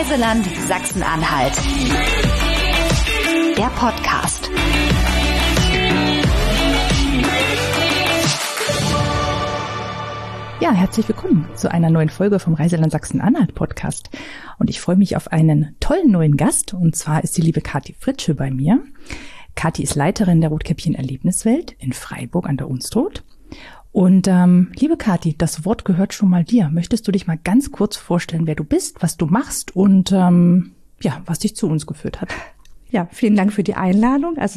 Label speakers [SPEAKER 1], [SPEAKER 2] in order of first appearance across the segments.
[SPEAKER 1] Reiseland Sachsen-Anhalt. Der Podcast.
[SPEAKER 2] Ja, herzlich willkommen zu einer neuen Folge vom Reiseland Sachsen-Anhalt Podcast. Und ich freue mich auf einen tollen neuen Gast. Und zwar ist die liebe Kathi Fritsche bei mir. Kathi ist Leiterin der Rotkäppchen Erlebniswelt in Freiburg an der Unstrut. Und liebe Kathi, das Wort gehört schon mal dir. Möchtest du dich mal ganz kurz vorstellen, wer du bist, was du machst und was dich zu uns geführt hat?
[SPEAKER 3] Ja, vielen Dank für die Einladung. Also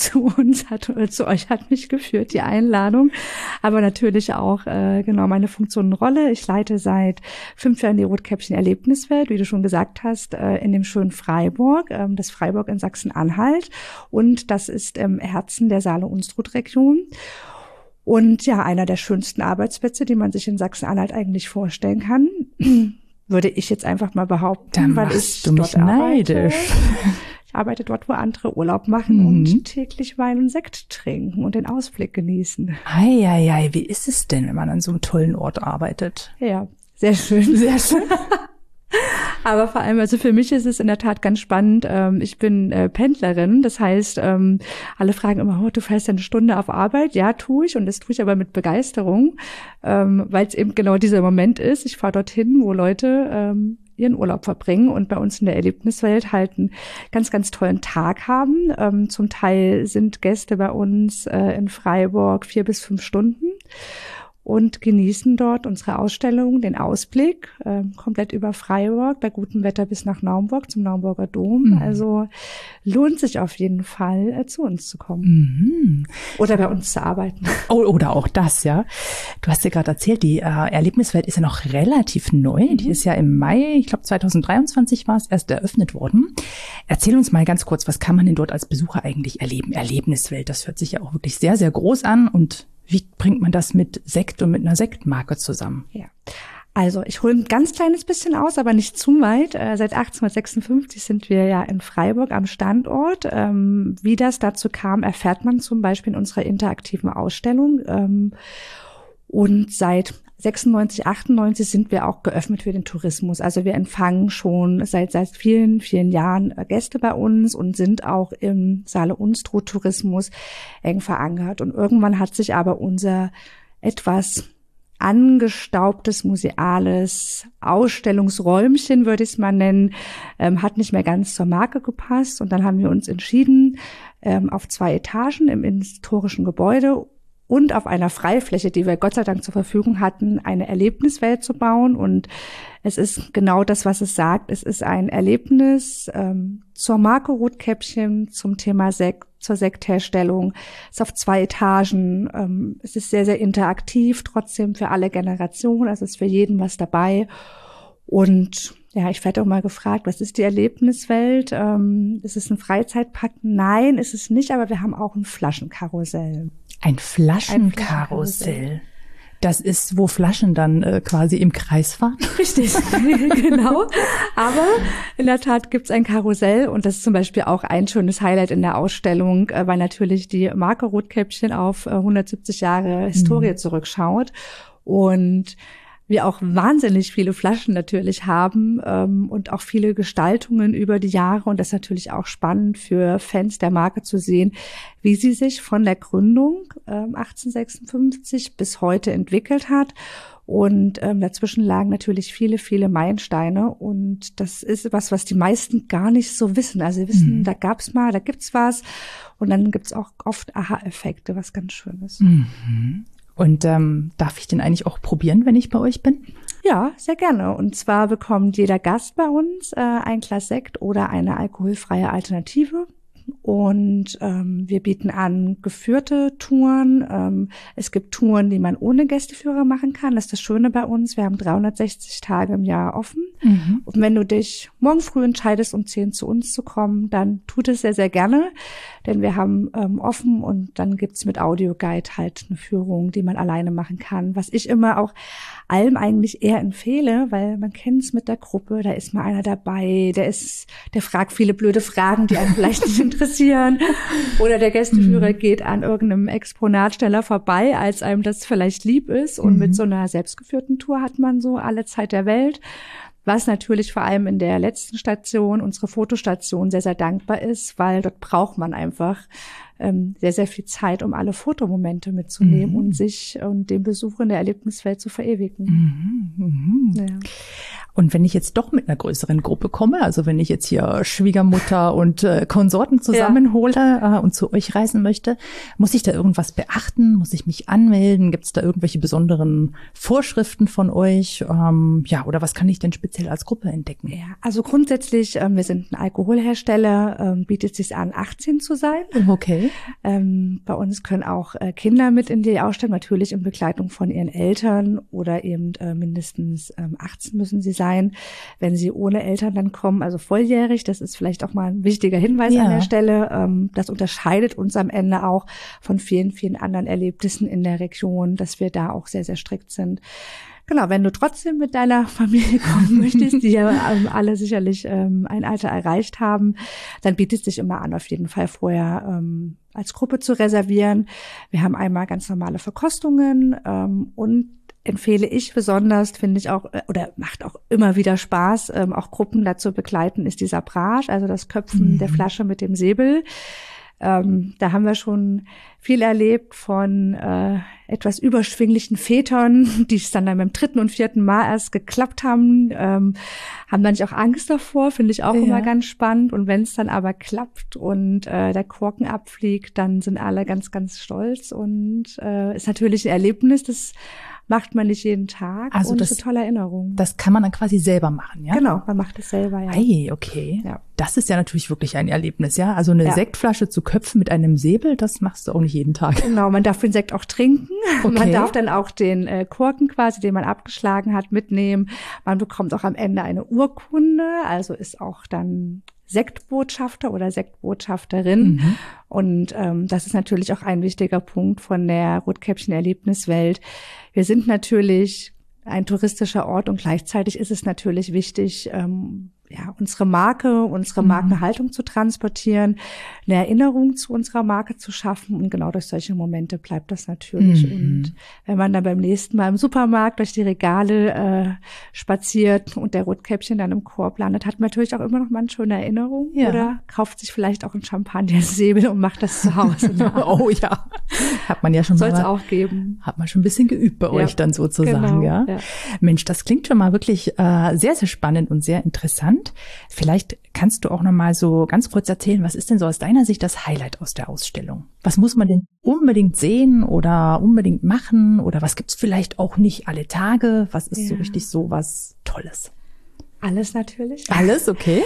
[SPEAKER 3] zu euch hat mich geführt, die Einladung. Aber natürlich auch meine Funktion und Rolle. Ich leite seit 5 Jahren die Rotkäppchen Erlebniswelt, wie du schon gesagt hast, in dem schönen Freiburg, das Freiburg in Sachsen-Anhalt. Und das ist im Herzen der Saale-Unstrut-Region. Und ja, einer der schönsten Arbeitsplätze, die man sich in Sachsen-Anhalt eigentlich vorstellen kann, würde ich jetzt einfach mal behaupten.
[SPEAKER 2] Da machst du mich neidisch.
[SPEAKER 3] Ich arbeite dort, wo andere Urlaub machen und täglich Wein und Sekt trinken und den Ausblick genießen.
[SPEAKER 2] Ei, wie ist es denn, wenn man an so einem tollen Ort arbeitet?
[SPEAKER 3] Ja, sehr schön. Sehr schön. Aber vor allem, also für mich ist es in der Tat ganz spannend. Ich bin Pendlerin, das heißt, alle fragen immer, du fährst ja eine Stunde auf Arbeit. Ja, tue ich, und das tue ich aber mit Begeisterung, weil es eben genau dieser Moment ist. Ich fahre dorthin, wo Leute ihren Urlaub verbringen und bei uns in der Erlebniswelt halt einen ganz, ganz tollen Tag haben. Zum Teil sind Gäste bei uns in Freiburg 4 bis 5 Stunden und genießen dort unsere Ausstellung, den Ausblick, komplett über Freiburg, bei gutem Wetter bis nach Naumburg, zum Naumburger Dom. Also lohnt sich auf jeden Fall, zu uns zu kommen. Oder bei uns zu arbeiten.
[SPEAKER 2] Oh, oder auch das, ja. Du hast ja gerade erzählt, die Erlebniswelt ist ja noch relativ neu. Die ist ja im Mai, ich glaube 2023 war es, erst eröffnet worden. Erzähl uns mal ganz kurz, was kann man denn dort als Besucher eigentlich erleben? Erlebniswelt, das hört sich ja auch wirklich sehr, sehr groß an. Und wie bringt man das mit Sekt und mit einer Sektmarke zusammen?
[SPEAKER 3] Ja, also ich hole ein ganz kleines bisschen aus, aber nicht zu weit. Seit 1856 sind wir ja in Freiburg am Standort. Wie das dazu kam, erfährt man zum Beispiel in unserer interaktiven Ausstellung. Und seit 96, 98 sind wir auch geöffnet für den Tourismus. Also wir empfangen schon seit vielen, vielen Jahren Gäste bei uns und sind auch im Saale-Unstrut-Tourismus eng verankert. Und irgendwann hat sich aber unser etwas angestaubtes, museales Ausstellungsräumchen, würde ich es mal nennen, hat nicht mehr ganz zur Marke gepasst. Und dann haben wir uns entschieden, auf 2 Etagen im historischen Gebäude und auf einer Freifläche, die wir Gott sei Dank zur Verfügung hatten, eine Erlebniswelt zu bauen. Und es ist genau das, was es sagt. Es ist ein Erlebnis zur Marke Rotkäppchen, zum Thema Sekt, zur Sektherstellung. Es ist auf 2 Etagen. Es ist sehr, sehr interaktiv, trotzdem für alle Generationen. Also es ist für jeden was dabei. Und ja, ich werde auch mal gefragt, was ist die Erlebniswelt? Ist es ein Freizeitpark? Nein, ist es nicht, aber wir haben auch ein Flaschenkarussell.
[SPEAKER 2] Ein Flaschenkarussell. Das ist, wo Flaschen dann quasi im Kreis fahren.
[SPEAKER 3] Richtig, genau. Aber in der Tat gibt's ein Karussell, und das ist zum Beispiel auch ein schönes Highlight in der Ausstellung, weil natürlich die Marke Rotkäppchen auf 170 Jahre Historie zurückschaut und wir auch wahnsinnig viele Flaschen natürlich haben und auch viele Gestaltungen über die Jahre. Und das ist natürlich auch spannend für Fans der Marke zu sehen, wie sie sich von der Gründung 1856 bis heute entwickelt hat. Und dazwischen lagen natürlich viele, viele Meilensteine. Und das ist was die meisten gar nicht so wissen. Also sie wissen, da gibt's was. Und dann gibt's auch oft Aha-Effekte, was ganz schön ist.
[SPEAKER 2] Und darf ich den eigentlich auch probieren, wenn ich bei euch bin?
[SPEAKER 3] Ja, sehr gerne. Und zwar bekommt jeder Gast bei uns ein Glas Sekt oder eine alkoholfreie Alternative. Und wir bieten an geführte Touren. Es gibt Touren, die man ohne Gästeführer machen kann. Das ist das Schöne bei uns. Wir haben 360 Tage im Jahr offen. Und wenn du dich morgen früh entscheidest, um 10 zu uns zu kommen, dann tut es sehr, sehr gerne. Denn wir haben offen, und dann gibt's mit Audioguide halt eine Führung, die man alleine machen kann. Was ich immer auch allem eigentlich eher empfehle, weil man kennt es mit der Gruppe, da ist mal einer dabei, der fragt viele blöde Fragen, die einen vielleicht nicht interessieren. Oder der Gästeführer geht an irgendeinem Exponat schneller vorbei, als einem das vielleicht lieb ist. Und mit so einer selbstgeführten Tour hat man so alle Zeit der Welt. was natürlich vor allem in der letzten Station, unsere Fotostation, sehr, sehr dankbar ist, weil dort braucht man einfach sehr, sehr viel Zeit, um alle Fotomomente mitzunehmen und sich und den Besuch in der Erlebniswelt zu verewigen. Ja.
[SPEAKER 2] Und wenn ich jetzt doch mit einer größeren Gruppe komme, also wenn ich jetzt hier Schwiegermutter und Konsorten zusammenhole und zu euch reisen möchte, muss ich da irgendwas beachten? Muss ich mich anmelden? Gibt es da irgendwelche besonderen Vorschriften von euch? Oder was kann ich denn speziell als Gruppe entdecken?
[SPEAKER 3] Ja, also grundsätzlich, wir sind ein Alkoholhersteller, bietet es sich an, 18 zu sein.
[SPEAKER 2] Okay.
[SPEAKER 3] Bei uns können auch Kinder mit in die Ausstellung, natürlich in Begleitung von ihren Eltern oder eben mindestens 18 müssen sie sein. Wenn sie ohne Eltern dann kommen, also volljährig, das ist vielleicht auch mal ein wichtiger Hinweis an der Stelle. Das unterscheidet uns am Ende auch von vielen, vielen anderen Erlebnissen in der Region, dass wir da auch sehr, sehr strikt sind. Genau, wenn du trotzdem mit deiner Familie kommen möchtest, die ja alle sicherlich ein Alter erreicht haben, dann bietet es sich immer an, auf jeden Fall vorher als Gruppe zu reservieren. Wir haben einmal ganz normale Verkostungen und empfehle ich besonders, finde ich auch, oder macht auch immer wieder Spaß, auch Gruppen dazu begleiten, ist die Sabrage, also das Köpfen der Flasche mit dem Säbel. Da haben wir schon viel erlebt von etwas überschwinglichen Vätern, die es dann beim 3. und 4. Mal erst geklappt haben, haben dann nicht auch Angst davor, finde ich auch immer ganz spannend. Und wenn es dann aber klappt und der Korken abfliegt, dann sind alle ganz, ganz stolz und ist natürlich ein Erlebnis, das macht man nicht jeden Tag,
[SPEAKER 2] also
[SPEAKER 3] und
[SPEAKER 2] das
[SPEAKER 3] ist eine tolle Erinnerung.
[SPEAKER 2] Das kann man dann quasi selber machen, ja?
[SPEAKER 3] Genau, man macht es selber, ja.
[SPEAKER 2] Ei, okay.
[SPEAKER 3] Ja.
[SPEAKER 2] Das ist ja natürlich wirklich ein Erlebnis, ja? Also eine Sektflasche zu köpfen mit einem Säbel, das machst du auch nicht jeden Tag.
[SPEAKER 3] Genau, man darf den Sekt auch trinken.
[SPEAKER 2] Okay.
[SPEAKER 3] Man darf dann auch den Korken quasi, den man abgeschlagen hat, mitnehmen. Man bekommt auch am Ende eine Urkunde, also ist auch dann Sektbotschafter oder Sektbotschafterin. Und das ist natürlich auch ein wichtiger Punkt von der Rotkäppchen-Erlebniswelt. Wir sind natürlich ein touristischer Ort und gleichzeitig ist es natürlich wichtig, unsere Marke, unsere Markenhaltung zu transportieren, eine Erinnerung zu unserer Marke zu schaffen und genau durch solche Momente bleibt das natürlich. Und wenn man dann beim nächsten Mal im Supermarkt durch die Regale spaziert und der Rotkäppchen dann im Korb landet, hat man natürlich auch immer noch mal eine schöne Erinnerung oder kauft sich vielleicht auch ein Champagner-Säbel und macht das zu Hause.
[SPEAKER 2] Oh ja, hat man ja schon
[SPEAKER 3] soll es auch geben.
[SPEAKER 2] Hat man schon ein bisschen geübt bei euch dann sozusagen,
[SPEAKER 3] genau,
[SPEAKER 2] ja? Mensch, das klingt schon mal wirklich sehr, sehr spannend und sehr interessant. Vielleicht kannst du auch noch mal so ganz kurz erzählen, was ist denn so aus deiner Sicht das Highlight aus der Ausstellung? Was muss man denn unbedingt sehen oder unbedingt machen? Oder was gibt's vielleicht auch nicht alle Tage? Was ist so richtig so was Tolles?
[SPEAKER 3] Alles natürlich.
[SPEAKER 2] Alles, okay.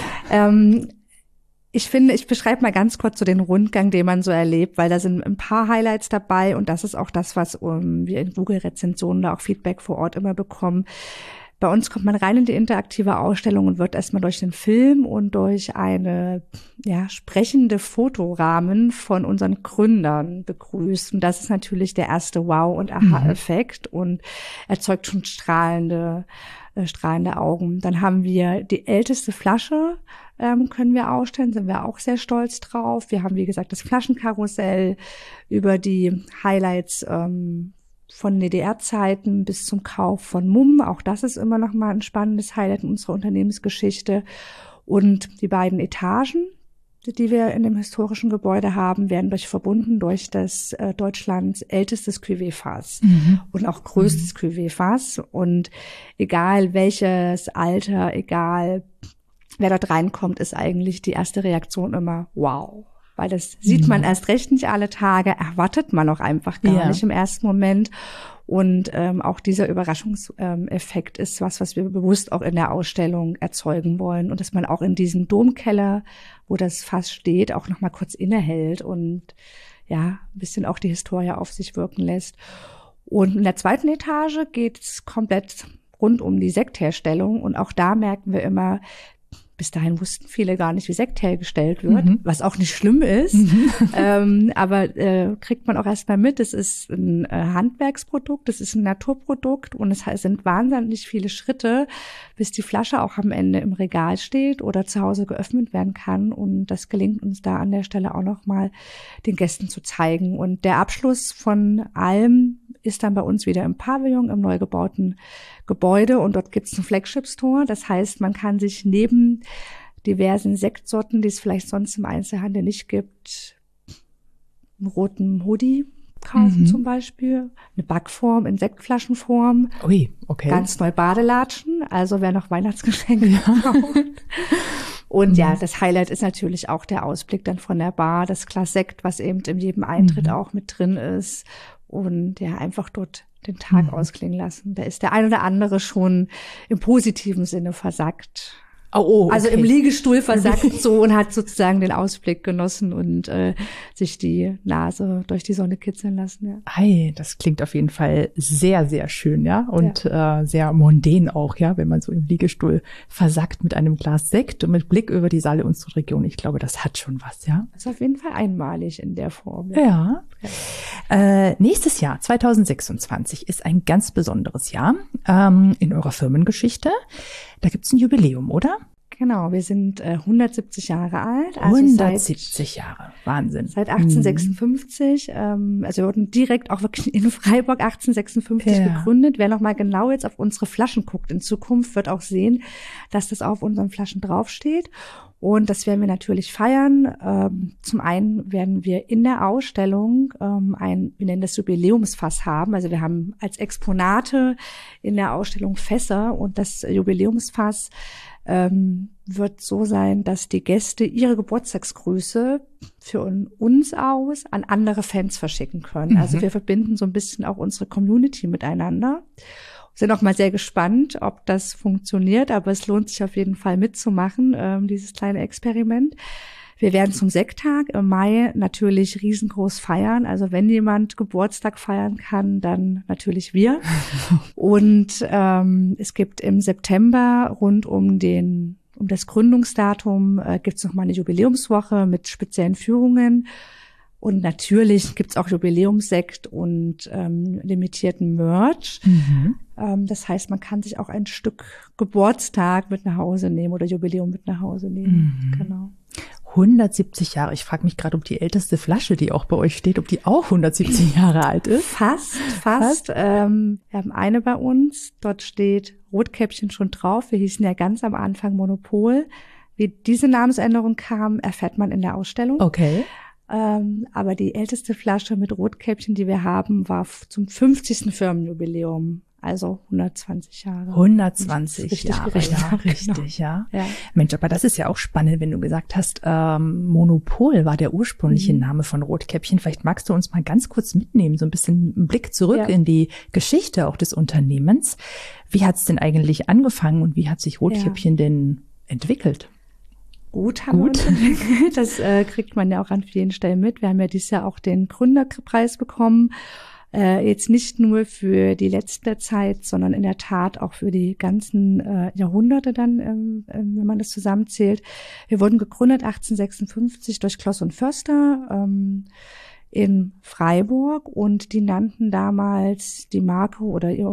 [SPEAKER 3] Ich finde, ich beschreibe mal ganz kurz so den Rundgang, den man so erlebt, weil da sind ein paar Highlights dabei und das ist auch das, was wir in Google-Rezensionen da auch Feedback vor Ort immer bekommen. Bei uns kommt man rein in die interaktive Ausstellung und wird erstmal durch den Film und durch eine sprechende Fotorahmen von unseren Gründern begrüßt. Und das ist natürlich der erste Wow- und Aha-Effekt und erzeugt schon strahlende Augen. Dann haben wir die älteste Flasche, können wir ausstellen, sind wir auch sehr stolz drauf. Wir haben, wie gesagt, das Flaschenkarussell über die Highlights von DDR-Zeiten bis zum Kauf von Mumm. Auch das ist immer noch mal ein spannendes Highlight in unserer Unternehmensgeschichte. Und die beiden Etagen, die wir in dem historischen Gebäude haben, werden verbunden durch das Deutschlands ältestes Cuvée-Fass und auch größtes Cuvée-Fass. Und egal welches Alter, egal wer dort reinkommt, ist eigentlich die erste Reaktion immer wow. Weil das sieht man erst recht nicht alle Tage, erwartet man auch einfach gar nicht im ersten Moment. Und auch dieser Überraschungseffekt ist was wir bewusst auch in der Ausstellung erzeugen wollen. Und dass man auch in diesem Domkeller, wo das Fass steht, auch noch mal kurz innehält und ein bisschen auch die Historie auf sich wirken lässt. Und in der zweiten Etage geht es komplett rund um die Sektherstellung. Und auch da merken wir immer, bis dahin wussten viele gar nicht, wie Sekt hergestellt wird, was auch nicht schlimm ist. Aber kriegt man auch erstmal mit, es ist ein Handwerksprodukt, es ist ein Naturprodukt und es sind wahnsinnig viele Schritte, bis die Flasche auch am Ende im Regal steht oder zu Hause geöffnet werden kann. Und das gelingt uns da an der Stelle auch nochmal den Gästen zu zeigen. Und der Abschluss von allem ist dann bei uns wieder im Pavillon, im neu gebauten Gebäude, und dort gibt's einen Flagship-Store. Das heißt, man kann sich neben diversen Sektsorten, die es vielleicht sonst im Einzelhandel nicht gibt, einen roten Hoodie kaufen zum Beispiel, eine Backform in Sektflaschenform.
[SPEAKER 2] Ui, okay.
[SPEAKER 3] Ganz neu Badelatschen, also wer noch Weihnachtsgeschenke braucht. Und ja, das Highlight ist natürlich auch der Ausblick dann von der Bar, das Glas Sekt, was eben in jedem Eintritt auch mit drin ist. Und ja, einfach dort den Tag ausklingen lassen. Da ist der ein oder andere schon im positiven Sinne versackt.
[SPEAKER 2] Oh, okay.
[SPEAKER 3] Also im Liegestuhl versackt so und hat sozusagen den Ausblick genossen und sich die Nase durch die Sonne kitzeln lassen. Ja.
[SPEAKER 2] Ei, das klingt auf jeden Fall sehr, sehr schön, ja, und sehr mondän auch, ja, wenn man so im Liegestuhl versackt mit einem Glas Sekt und mit Blick über die Saale unserer Region. Ich glaube, das hat schon was, ja.
[SPEAKER 3] Das ist auf jeden Fall einmalig in der Form.
[SPEAKER 2] Ja. Nächstes Jahr, 2026, ist ein ganz besonderes Jahr in eurer Firmengeschichte. Da gibt's ein Jubiläum, oder?
[SPEAKER 3] Genau, wir sind 170 Jahre alt.
[SPEAKER 2] Also 170 Jahre, Wahnsinn.
[SPEAKER 3] Seit 1856, also wir wurden direkt auch wirklich in Freiburg 1856 gegründet. Wer noch mal genau jetzt auf unsere Flaschen guckt in Zukunft, wird auch sehen, dass das auf unseren Flaschen draufsteht. Und das werden wir natürlich feiern. Zum einen werden wir in der Ausstellung wir nennen das Jubiläumsfass haben. Also wir haben als Exponate in der Ausstellung Fässer, und das Jubiläumsfass wird so sein, dass die Gäste ihre Geburtstagsgrüße für uns aus an andere Fans verschicken können. Also wir verbinden so ein bisschen auch unsere Community miteinander. Sind auch mal sehr gespannt, ob das funktioniert, aber es lohnt sich auf jeden Fall mitzumachen, dieses kleine Experiment. Wir werden zum Sekttag im Mai natürlich riesengroß feiern. Also wenn jemand Geburtstag feiern kann, dann natürlich wir. Und es gibt im September rund um das Gründungsdatum gibt's noch mal eine Jubiläumswoche mit speziellen Führungen. Und natürlich gibt's auch Jubiläumssekt und limitierten Merch. Das heißt, man kann sich auch ein Stück Geburtstag mit nach Hause nehmen oder Jubiläum mit nach Hause nehmen. Genau.
[SPEAKER 2] 170 Jahre. Ich frage mich gerade, ob die älteste Flasche, die auch bei euch steht, ob die auch 170 Jahre alt ist.
[SPEAKER 3] Fast. Wir haben eine bei uns. Dort steht Rotkäppchen schon drauf. Wir hießen ja ganz am Anfang Monopol. Wie diese Namensänderung kam, erfährt man in der Ausstellung.
[SPEAKER 2] Okay.
[SPEAKER 3] Aber die älteste Flasche mit Rotkäppchen, die wir haben, war zum 50. Firmenjubiläum. Also 120 Jahre.
[SPEAKER 2] 120 Jahre, ja, richtig, ja. Mensch, aber das ist ja auch spannend, wenn du gesagt hast, Monopol war der ursprüngliche Name von Rotkäppchen. Vielleicht magst du uns mal ganz kurz mitnehmen, so ein bisschen einen Blick zurück in die Geschichte auch des Unternehmens. Wie hat's denn eigentlich angefangen und wie hat sich Rotkäppchen denn entwickelt?
[SPEAKER 3] Gut haben wir uns entwickelt. Das kriegt man ja auch an vielen Stellen mit. Wir haben ja dieses Jahr auch den Gründerpreis bekommen. Jetzt nicht nur für die letzte Zeit, sondern in der Tat auch für die ganzen Jahrhunderte dann, wenn man das zusammenzählt. Wir wurden gegründet 1856 durch Kloss und Förster in Freiburg, und die nannten damals die Marke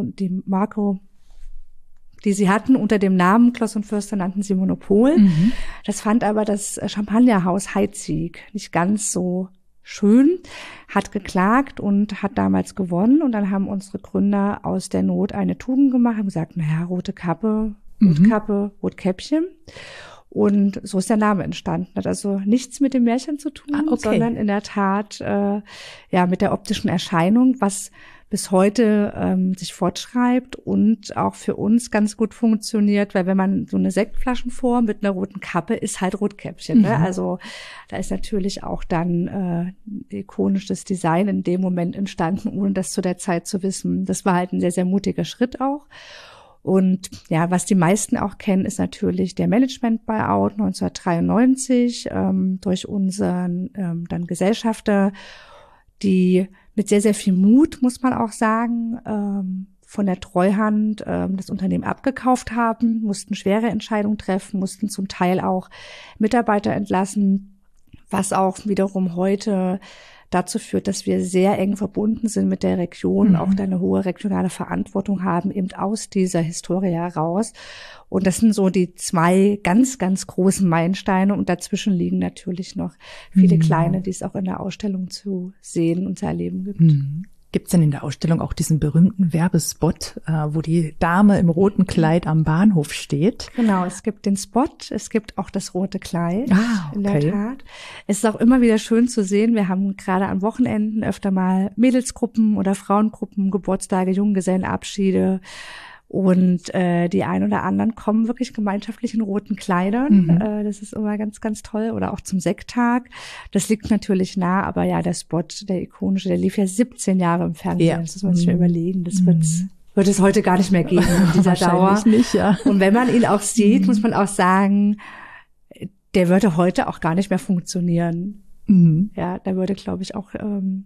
[SPEAKER 3] die sie hatten unter dem Namen Kloss und Förster, nannten sie Monopol. Das fand aber das Champagnerhaus Heidsieck nicht ganz so schön, hat geklagt und hat damals gewonnen. Und dann haben unsere Gründer aus der Not eine Tugend gemacht und gesagt, naja, rote Kappe, Rotkappe, Rotkäppchen. Und so ist der Name entstanden. Hat also nichts mit dem Märchen zu tun, sondern in der Tat mit der optischen Erscheinung, was bis heute sich fortschreibt und auch für uns ganz gut funktioniert, weil wenn man so eine Sektflaschenform mit einer roten Kappe ist, halt Rotkäppchen. Ne? Also da ist natürlich auch dann ikonisches Design in dem Moment entstanden, ohne das zu der Zeit zu wissen. Das war halt ein sehr, sehr mutiger Schritt auch. Und ja, was die meisten auch kennen, ist natürlich der Management-Buyout 1993 durch unseren dann Gesellschafter, die mit sehr, sehr viel Mut, muss man auch sagen, von der Treuhand das Unternehmen abgekauft haben, mussten schwere Entscheidungen treffen, mussten zum Teil auch Mitarbeiter entlassen, was auch wiederum heute dazu führt, dass wir sehr eng verbunden sind mit der Region, auch da eine hohe regionale Verantwortung haben, eben aus dieser Historie heraus. Und das sind so die zwei ganz, ganz großen Meilensteine. Und dazwischen liegen natürlich noch viele kleine, die es auch in der Ausstellung zu sehen und zu erleben gibt.
[SPEAKER 2] Gibt's denn in der Ausstellung auch diesen berühmten Werbespot, wo die Dame im roten Kleid am Bahnhof steht?
[SPEAKER 3] Genau, es gibt den Spot, es gibt auch das rote Kleid,
[SPEAKER 2] okay.
[SPEAKER 3] In der Tat. Es ist auch immer wieder schön zu sehen, wir haben gerade an Wochenenden öfter mal Mädelsgruppen oder Frauengruppen, Geburtstage, Junggesellenabschiede. Und die ein oder anderen kommen wirklich gemeinschaftlich in roten Kleidern. Das ist immer ganz, ganz toll. Oder auch zum Sekttag. Das liegt natürlich nah, aber ja, der Spot, der ikonische, der lief ja 17 Jahre im Fernsehen. Ja. Das muss man sich mal überlegen. Das wird es heute gar nicht mehr geben in dieser Dauer.
[SPEAKER 2] Nicht, ja.
[SPEAKER 3] Und wenn man ihn auch sieht, muss man auch sagen, der würde heute auch gar nicht mehr funktionieren. Ja, der würde, glaube ich, auch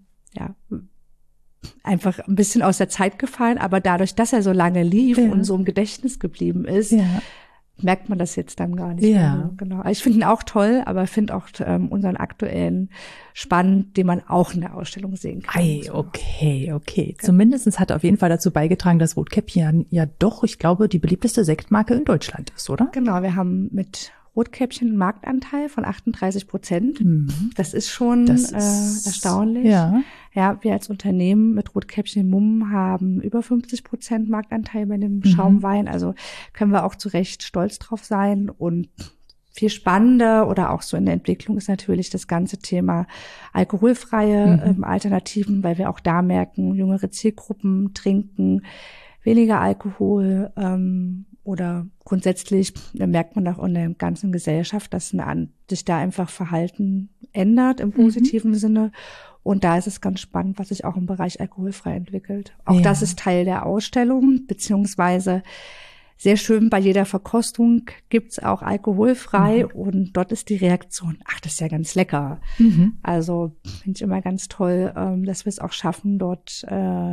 [SPEAKER 3] einfach ein bisschen aus der Zeit gefallen, aber dadurch, dass er so lange lief und so im Gedächtnis geblieben ist, merkt man das jetzt dann gar nicht mehr. Genau. Also ich finde ihn auch toll, aber finde auch unseren aktuellen spannend, den man auch in der Ausstellung sehen kann.
[SPEAKER 2] Okay. Genau. Zumindest hat er auf jeden Fall dazu beigetragen, dass Rotkäppchen ja doch, ich glaube, die beliebteste Sektmarke in Deutschland ist, oder?
[SPEAKER 3] Genau, wir haben mit Rotkäppchen einen Marktanteil von 38%. Das ist schon erstaunlich. Ja, wir als Unternehmen mit Rotkäppchen Mumm haben über 50% Marktanteil bei dem Schaumwein. Also können wir auch zu Recht stolz drauf sein. Und viel spannender oder auch so in der Entwicklung ist natürlich das ganze Thema alkoholfreie Alternativen, weil wir auch da merken, jüngere Zielgruppen trinken weniger Alkohol, oder grundsätzlich merkt man auch in der ganzen Gesellschaft, dass sich da einfach Verhalten ändert im positiven Sinne. Und da ist es ganz spannend, was sich auch im Bereich alkoholfrei entwickelt. Auch das ist Teil der Ausstellung, beziehungsweise sehr schön, bei jeder Verkostung gibt's auch alkoholfrei und dort ist die Reaktion, ach, das ist ja ganz lecker. Also finde ich immer ganz toll, dass wir es auch schaffen, dort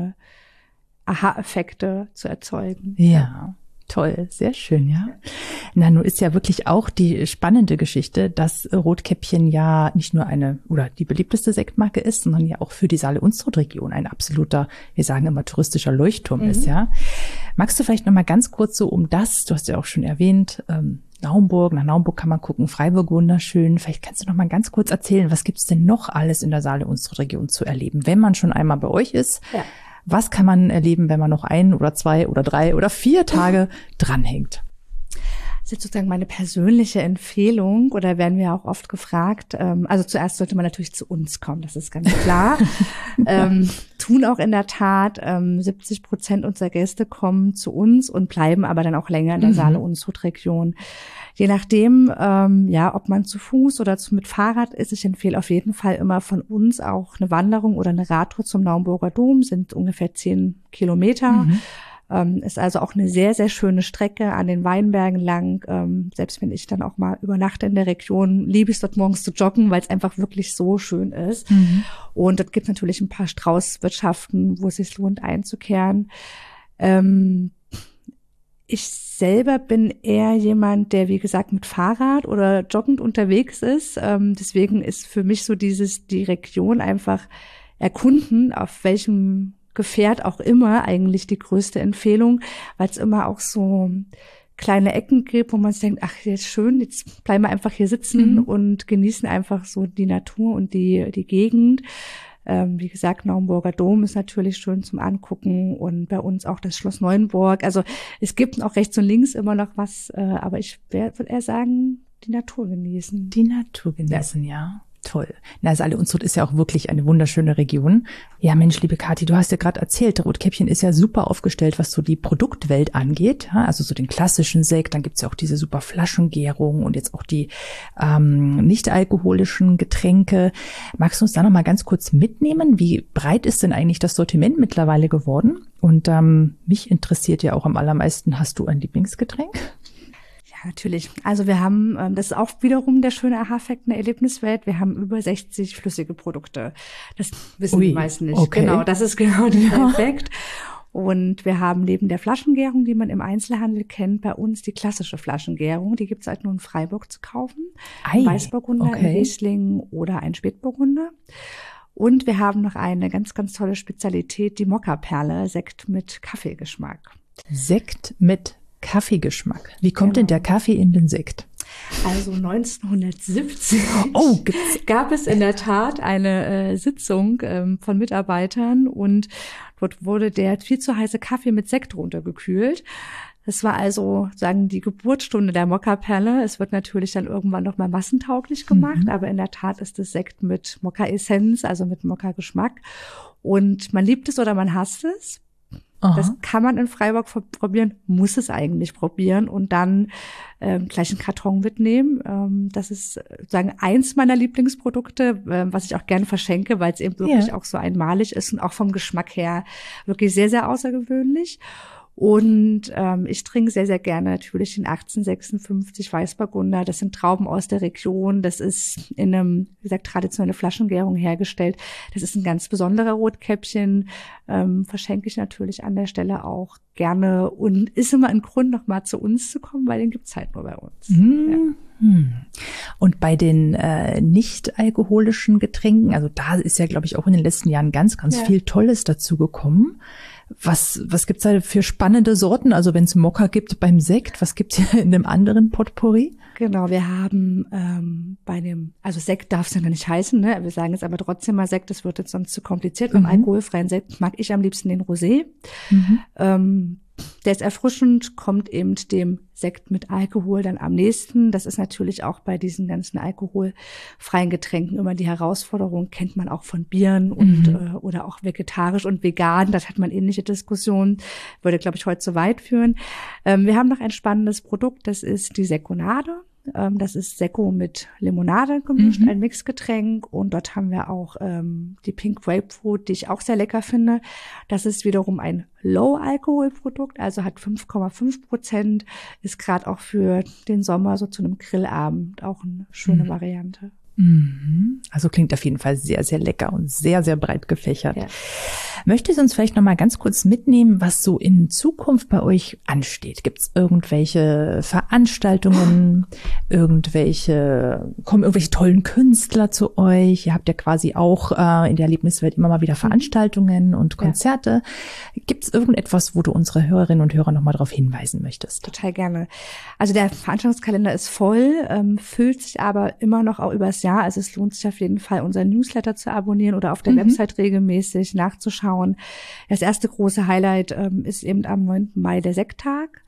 [SPEAKER 3] Aha-Effekte zu erzeugen.
[SPEAKER 2] Ja. Toll, sehr schön, ja. Na, nun ist ja wirklich auch die spannende Geschichte, dass Rotkäppchen ja nicht nur die beliebteste Sektmarke ist, sondern ja auch für die Saale-Unstrut-Region ein absoluter, wir sagen immer, touristischer Leuchtturm ist, ja. Magst du vielleicht noch mal ganz kurz du hast ja auch schon erwähnt, Naumburg, nach Naumburg kann man gucken, Freiburg wunderschön. Vielleicht kannst du noch mal ganz kurz erzählen, was gibt's denn noch alles in der Saale-Unstrut-Region zu erleben, wenn man schon einmal bei euch ist? Ja. Was kann man erleben, wenn man noch 1 oder 2 oder 3 oder 4 Tage dranhängt?
[SPEAKER 3] Das ist jetzt sozusagen meine persönliche Empfehlung oder werden wir auch oft gefragt. Also zuerst sollte man natürlich zu uns kommen, das ist ganz klar. Tun auch in der Tat. 70% unserer Gäste kommen zu uns und bleiben aber dann auch länger in der Saale-Unstrut-Region. Je nachdem, ob man zu Fuß oder mit Fahrrad ist, ich empfehle auf jeden Fall immer von uns auch eine Wanderung oder eine Radtour zum Naumburger Dom, sind ungefähr 10 Kilometer. Ist also auch eine sehr, sehr schöne Strecke an den Weinbergen lang. Selbst wenn ich dann auch mal übernachte in der Region, liebe ich es dort morgens zu joggen, weil es einfach wirklich so schön ist. Und dort gibt es natürlich ein paar Straußwirtschaften, wo es sich lohnt einzukehren. Ich selber bin eher jemand, der, wie gesagt, mit Fahrrad oder joggend unterwegs ist. Deswegen ist für mich so die Region einfach erkunden, auf welchem Gefährt auch immer, eigentlich die größte Empfehlung, weil es immer auch so kleine Ecken gibt, wo man sich denkt, ach, jetzt schön, jetzt bleiben wir einfach hier sitzen und genießen einfach so die Natur und die Gegend. Wie gesagt, Naumburger Dom ist natürlich schön zum Angucken und bei uns auch das Schloss Neuenburg. Also es gibt auch rechts und links immer noch was, aber ich würde eher sagen, die Natur genießen.
[SPEAKER 2] Die Natur genießen, ja. Toll. Na, Saale-Unstrut ist ja auch wirklich eine wunderschöne Region. Ja, Mensch, liebe Kathi, du hast ja gerade erzählt, Rotkäppchen ist ja super aufgestellt, was so die Produktwelt angeht. Also so den klassischen Sekt, dann gibt's ja auch diese super Flaschengärung und jetzt auch die nicht alkoholischen Getränke. Magst du uns da noch mal ganz kurz mitnehmen? Wie breit ist denn eigentlich das Sortiment mittlerweile geworden? Und mich interessiert ja auch am allermeisten, hast du ein Lieblingsgetränk?
[SPEAKER 3] Natürlich. Also wir haben, das ist auch wiederum der schöne Aha-Effekt in der Erlebniswelt, wir haben über 60 flüssige Produkte. Das wissen die meisten nicht.
[SPEAKER 2] Okay.
[SPEAKER 3] Genau, das ist genau der Effekt. Und wir haben neben der Flaschengärung, die man im Einzelhandel kennt, bei uns die klassische Flaschengärung. Die gibt es halt nur in Freiburg zu kaufen. Ein Weißburgunder, ein Riesling oder ein Spätburgunder. Und wir haben noch eine ganz, ganz tolle Spezialität, die Mokka-Perle, Sekt mit Kaffeegeschmack.
[SPEAKER 2] Sekt mit Kaffeegeschmack. Wie kommt denn der Kaffee in den Sekt?
[SPEAKER 3] Also 1970 gab es in der Tat eine Sitzung von Mitarbeitern und dort wurde der viel zu heiße Kaffee mit Sekt runtergekühlt. Das war also, sagen, die Geburtsstunde der Mokkaperle. Es wird natürlich dann irgendwann noch mal massentauglich gemacht, aber in der Tat ist es Sekt mit Mokka-Essenz, also mit Mokka-Geschmack. Und man liebt es oder man hasst es. Aha. Das kann man in Freiburg probieren, muss es eigentlich probieren und dann gleich einen Karton mitnehmen. Das ist sagen eins meiner Lieblingsprodukte, was ich auch gerne verschenke, weil es eben wirklich auch so einmalig ist und auch vom Geschmack her wirklich sehr, sehr außergewöhnlich. Und ich trinke sehr, sehr gerne natürlich den 1856 Weißburgunder. Das sind Trauben aus der Region. Das ist in einem, wie gesagt, traditionelle Flaschengärung hergestellt. Das ist ein ganz besonderer Rotkäppchen. Verschenke ich natürlich an der Stelle auch gerne und ist immer ein Grund, noch mal zu uns zu kommen, weil den gibt's halt nur bei uns.
[SPEAKER 2] Mhm. Ja. Und bei den nicht alkoholischen Getränken, also da ist ja, glaube ich, auch in den letzten Jahren ganz viel Tolles dazu gekommen. Was gibt's da für spannende Sorten? Also wenn es Mokka gibt beim Sekt, was gibt's hier in einem anderen Potpourri?
[SPEAKER 3] Genau, wir haben bei dem, also Sekt darf es ja nicht heißen, ne? Wir sagen jetzt aber trotzdem mal Sekt, das wird jetzt sonst zu kompliziert. Beim alkoholfreien Sekt mag ich am liebsten den Rosé. Der ist erfrischend, kommt eben dem Sekt mit Alkohol dann am nächsten. Das ist natürlich auch bei diesen ganzen alkoholfreien Getränken immer die Herausforderung, kennt man auch von Bieren und oder auch vegetarisch und vegan. Das hat man ähnliche Diskussionen, würde, glaube ich, heute zu weit führen. Wir haben noch ein spannendes Produkt, das ist die Sekkonade. Das ist Sekko mit Limonade gemischt, ein Mixgetränk. Und dort haben wir auch die Pink Grapefruit, die ich auch sehr lecker finde. Das ist wiederum ein Low-Alkohol-Produkt, also hat 5,5%, ist gerade auch für den Sommer so zu einem Grillabend auch eine schöne Variante.
[SPEAKER 2] Also klingt auf jeden Fall sehr, sehr lecker und sehr, sehr breit gefächert. Ja. Möchtest du uns vielleicht noch mal ganz kurz mitnehmen, was so in Zukunft bei euch ansteht? Gibt es irgendwelche Veranstaltungen, kommen irgendwelche tollen Künstler zu euch? Ihr habt ja quasi auch in der Erlebniswelt immer mal wieder Veranstaltungen und Konzerte. Ja. Gibt es irgendetwas, wo du unsere Hörerinnen und Hörer noch mal darauf hinweisen möchtest?
[SPEAKER 3] Total gerne. Also der Veranstaltungskalender ist voll, füllt sich aber immer noch auch übers Jahr. Also es lohnt sich auf jeden Fall, unseren Newsletter zu abonnieren oder auf der Website regelmäßig nachzuschauen. Das erste große Highlight ist eben am 9. Mai der Sekttag.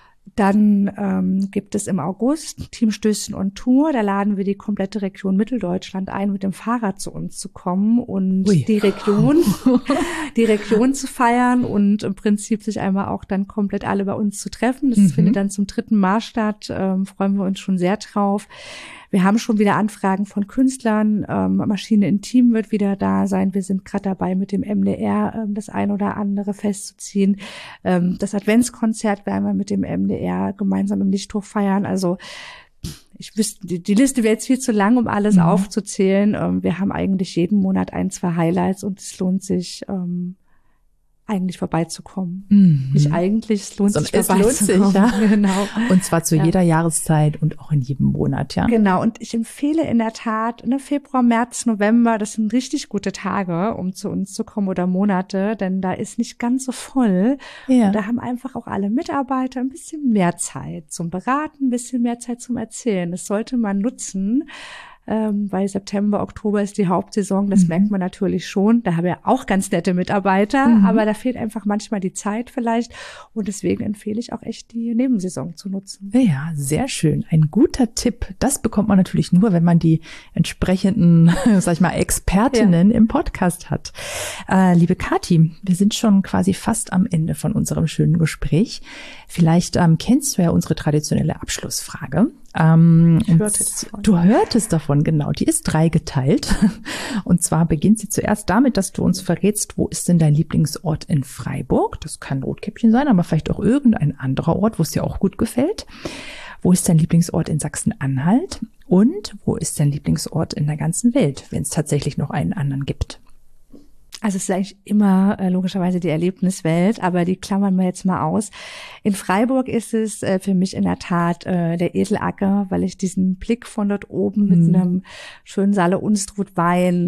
[SPEAKER 3] Dann gibt es im August Team Stößchen on Tour. Da laden wir die komplette Region Mitteldeutschland ein, mit dem Fahrrad zu uns zu kommen und die Region zu feiern und im Prinzip sich einmal auch dann komplett alle bei uns zu treffen. Das findet dann zum 3. Mal statt. Freuen wir uns schon sehr drauf. Wir haben schon wieder Anfragen von Künstlern. Maschine Intim wird wieder da sein. Wir sind gerade dabei, mit dem MDR das ein oder andere festzuziehen. Das Adventskonzert werden wir mit dem MDR gemeinsam im Lichthof feiern. Also ich wüsste, die Liste wäre jetzt viel zu lang, um alles aufzuzählen. Wir haben eigentlich jeden Monat 1-2 Highlights und es lohnt sich eigentlich vorbeizukommen. Nicht eigentlich, es lohnt sich vorbeizukommen.
[SPEAKER 2] Ja. Genau. Und zwar zu jeder Jahreszeit und auch in jedem Monat, ja.
[SPEAKER 3] Genau, und ich empfehle in der Tat, Februar, März, November, das sind richtig gute Tage, um zu uns zu kommen oder Monate, denn da ist nicht ganz so voll. Ja. Und da haben einfach auch alle Mitarbeiter ein bisschen mehr Zeit zum Beraten, ein bisschen mehr Zeit zum Erzählen. Das sollte man nutzen. Weil September, Oktober ist die Hauptsaison, das merkt man natürlich schon. Da haben wir auch ganz nette Mitarbeiter, aber da fehlt einfach manchmal die Zeit vielleicht und deswegen empfehle ich auch echt, die Nebensaison zu nutzen.
[SPEAKER 2] Ja, sehr schön. Ein guter Tipp. Das bekommt man natürlich nur, wenn man die entsprechenden, sag ich mal, Expertinnen im Podcast hat. Liebe Kathi, wir sind schon quasi fast am Ende von unserem schönen Gespräch. Vielleicht kennst du ja unsere traditionelle Abschlussfrage. Du hörtest davon, genau. Die ist dreigeteilt. Und zwar beginnt sie zuerst damit, dass du uns verrätst, wo ist denn dein Lieblingsort in Freiburg? Das kann Rotkäppchen sein, aber vielleicht auch irgendein anderer Ort, wo es dir auch gut gefällt. Wo ist dein Lieblingsort in Sachsen-Anhalt? Und wo ist dein Lieblingsort in der ganzen Welt, wenn es tatsächlich noch einen anderen gibt?
[SPEAKER 3] Also es ist eigentlich immer logischerweise die Erlebniswelt, aber die klammern wir jetzt mal aus. In Freiburg ist es für mich in der Tat der Edelacker, weil ich diesen Blick von dort oben mit einem schönen Saale Unstrut Wein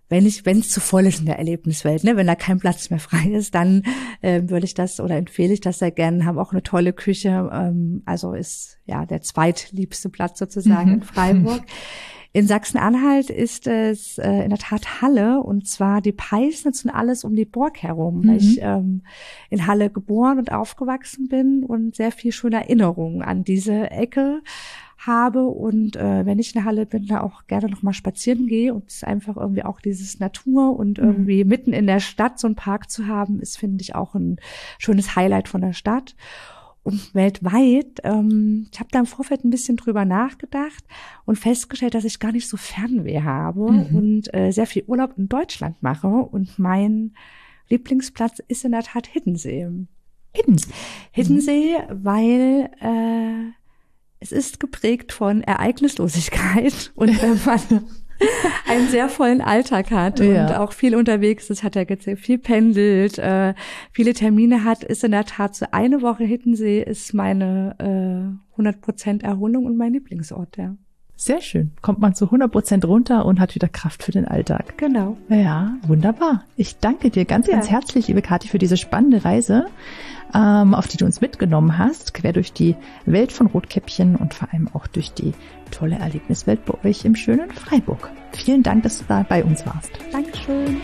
[SPEAKER 3] wenn es zu voll ist in der Erlebniswelt, ne, wenn da kein Platz mehr frei ist, dann würde ich das oder empfehle ich das sehr gerne. Haben auch eine tolle Küche, also ist ja der zweitliebste Platz sozusagen in Freiburg. In Sachsen-Anhalt ist es in der Tat Halle, und zwar die Peisnitz und alles um die Burg herum, weil ich in Halle geboren und aufgewachsen bin und sehr viel schöne Erinnerungen an diese Ecke habe, und wenn ich in der Halle bin, da auch gerne noch mal spazieren gehe, und es ist einfach irgendwie auch dieses Natur und irgendwie mitten in der Stadt so einen Park zu haben, ist, finde ich, auch ein schönes Highlight von der Stadt. Und weltweit, ich habe da im Vorfeld ein bisschen drüber nachgedacht und festgestellt, dass ich gar nicht so Fernweh habe und sehr viel Urlaub in Deutschland mache, und mein Lieblingsplatz ist in der Tat Hiddensee. Hiddensee, weil es ist geprägt von Ereignislosigkeit, und wenn man einen sehr vollen Alltag hat und auch viel unterwegs ist, hat er viel pendelt, viele Termine hat, ist in der Tat so eine Woche Hiddensee ist meine 100% Erholung und mein Lieblingsort, ja.
[SPEAKER 2] Sehr schön. Kommt man zu 100% runter und hat wieder Kraft für den Alltag.
[SPEAKER 3] Genau.
[SPEAKER 2] Ja, wunderbar. Ich danke dir ganz herzlich, liebe Kathi, für diese spannende Reise, auf die du uns mitgenommen hast, quer durch die Welt von Rotkäppchen und vor allem auch durch die tolle Erlebniswelt bei euch im schönen Freiburg. Vielen Dank, dass du da bei uns warst.
[SPEAKER 3] Dankeschön.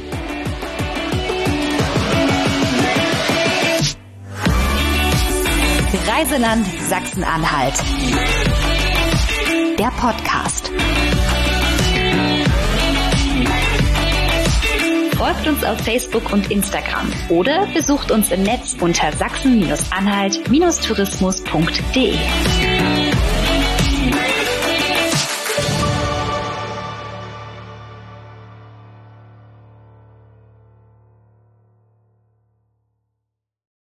[SPEAKER 1] Reiseland Sachsen-Anhalt. Der Podcast. Folgt uns auf Facebook und Instagram oder besucht uns im Netz unter sachsen-anhalt-tourismus.de.